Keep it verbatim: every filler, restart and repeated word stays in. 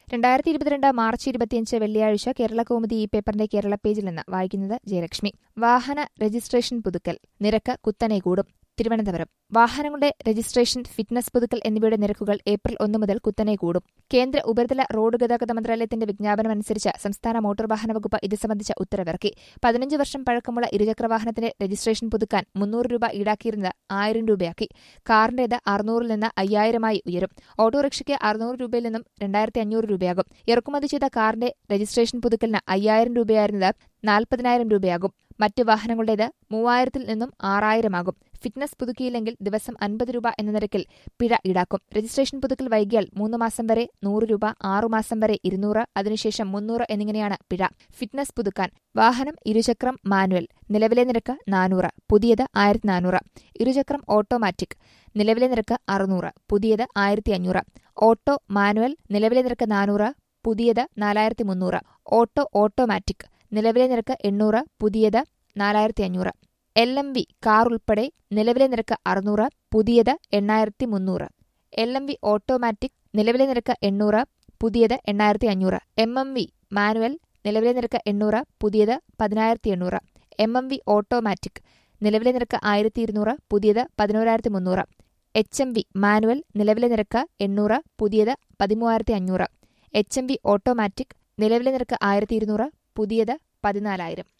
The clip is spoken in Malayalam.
രണ്ടായിരത്തി ഇരുപത്തിരണ്ട് മാർച്ച് ഇരുപത്തിയഞ്ച് വെള്ളിയാഴ്ച കേരളകൗമുദി ഈ പേപ്പറിന്റെ കേരള പേജിൽ നിന്ന് വായിക്കുന്നത് ജയലക്ഷ്മി. വാഹന രജിസ്ട്രേഷൻ പുതുക്കൽ നിരക്ക് കുത്തനെ കൂടും. തിരുവനന്തപുരം. വാഹനങ്ങളുടെ രജിസ്ട്രേഷൻ, ഫിറ്റ്നസ് പുതുക്കൽ എന്നിവയുടെ നിരക്കുകൾ ഏപ്രിൽ ഒന്ന് മുതൽ കുത്തനെ കൂടും. കേന്ദ്ര ഉപരിതല റോഡ് ഗതാഗത മന്ത്രാലയത്തിന്റെ വിജ്ഞാപനമനുസരിച്ച് സംസ്ഥാന മോട്ടോർ വാഹന വകുപ്പ് ഇത് സംബന്ധിച്ച ഉത്തരവിറക്കി. പതിനഞ്ച് വർഷം പഴക്കമുള്ള ഇരുചക്രവാഹനത്തിന്റെ രജിസ്ട്രേഷൻ പുതുക്കാൻ മുന്നൂറ് രൂപ ഈടാക്കിയിരുന്നത് ആയിരം രൂപയാക്കി. കാറിന്റേത് അറുന്നൂറിൽ നിന്ന് അയ്യായിരമായി ഉയരും. ഓട്ടോറിക്ഷയ്ക്ക് അറുന്നൂറ് രൂപയിൽ നിന്നും രണ്ടായിരത്തി അഞ്ഞൂറ് രൂപയാകും. ഇറക്കുമതി ചെയ്ത കാറിന്റെ രജിസ്ട്രേഷൻ പുതുക്കലിന് അയ്യായിരം രൂപയായിരുന്നത് നാൽപ്പതിനായിരം രൂപയാകും. മറ്റ് വാഹനങ്ങളുടേത് മൂവായിരത്തിൽ നിന്നും ആറായിരമാകും. ഫിറ്റ്നസ് പുതുക്കിയില്ലെങ്കിൽ ദിവസം അൻപത് രൂപ എന്ന നിരക്കിൽ പിഴ ഈടാക്കും. രജിസ്ട്രേഷൻ പുതുക്കൽ വൈകിയാൽ മൂന്ന് മാസം വരെ നൂറ് രൂപ, ആറുമാസം വരെ ഇരുന്നൂറ്, അതിനുശേഷം മുന്നൂറ് എന്നിങ്ങനെയാണ് പിഴ. ഫിറ്റ്നസ് പുതുക്കാൻ വാഹനം ഇരുചക്രം മാനുവൽ നിലവിലെ നിരക്ക് നാനൂറ്, പുതിയത് ആയിരത്തി നാനൂറ്. ഇരുചക്രം ഓട്ടോമാറ്റിക് നിലവിലെ നിരക്ക് അറുന്നൂറ്, പുതിയത് ആയിരത്തി അഞ്ഞൂറ്. ഓട്ടോ മാനുവൽ നിലവിലെ നിരക്ക് നാനൂറ്, പുതിയത് നാലായിരത്തി മുന്നൂറ്. ഓട്ടോ ഓട്ടോമാറ്റിക് നിലവിലെ നിരക്ക് എണ്ണൂറ്, പുതിയത് നാലായിരത്തി അഞ്ഞൂറ്. എൽ എം വി കാർ ഉൾപ്പെടെ നിലവിലെ നിരക്ക് അറുന്നൂറ്, പുതിയത് എണ്ണായിരത്തി മുന്നൂറ്. എൽ എം വി ഓട്ടോമാറ്റിക് നിലവിലെ നിരക്ക് എണ്ണൂറ്, പുതിയത് എണ്ണായിരത്തി അഞ്ഞൂറ്. എം എം വി മാനുവൽ നിലവിലെ നിരക്ക് എണ്ണൂറ്, പുതിയത് പതിനായിരത്തി എണ്ണൂറ്. എം എം വി ഓട്ടോമാറ്റിക് നിലവിലെ നിരക്ക് ആയിരത്തി ഇരുന്നൂറ്, പുതിയത് പതിനോരായിരത്തി മുന്നൂറ്. എച്ച് എം വി മാനുവൽ നിലവിലെ നിരക്ക് എണ്ണൂറ്, പുതിയത് പതിമൂവായിരത്തി അഞ്ഞൂറ്. എച്ച് എം വി ഓട്ടോമാറ്റിക് നിലവിലെ നിരക്ക് ആയിരത്തി ഇരുന്നൂറ്, പുതിയത് പതിനാലായിരം.